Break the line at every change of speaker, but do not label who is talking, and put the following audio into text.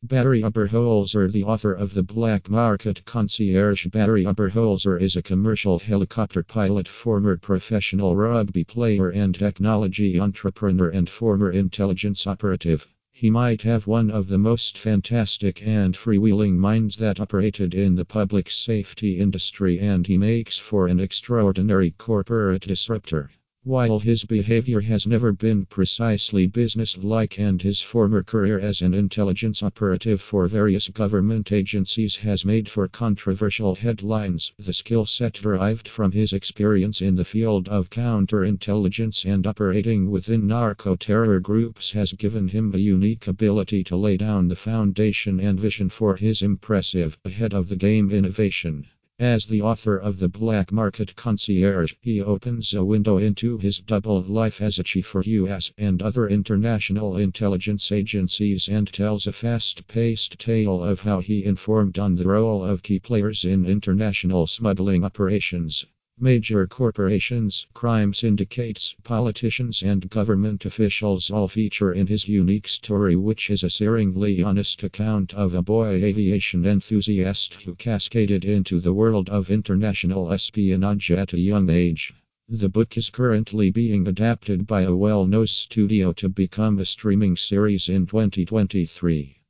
Barry Oberholzer, the author of The Black Market Concierge. Barry Oberholzer is a commercial helicopter pilot, former professional rugby player and technology entrepreneur and former intelligence operative. He might have one of the most fantastic and freewheeling minds that operated in the public safety industry, and he makes for an extraordinary corporate disruptor. While his behavior has never been precisely businesslike and his former career as an intelligence operative for various government agencies has made for controversial headlines, the skill set derived from his experience in the field of counterintelligence and operating within narco-terror groups has given him a unique ability to lay down the foundation and vision for his impressive, ahead-of-the-game innovation. As the author of The Black Market Concierge, he opens a window into his double life as a chief for U.S. and other international intelligence agencies and tells a fast-paced tale of how he informed on the role of key players in international smuggling operations. Major corporations, crime syndicates, politicians, and government officials all feature in his unique story, which is a searingly honest account of a boy aviation enthusiast who cascaded into the world of international espionage at a young age. The book is currently being adapted by a well-known studio to become a streaming series in 2023.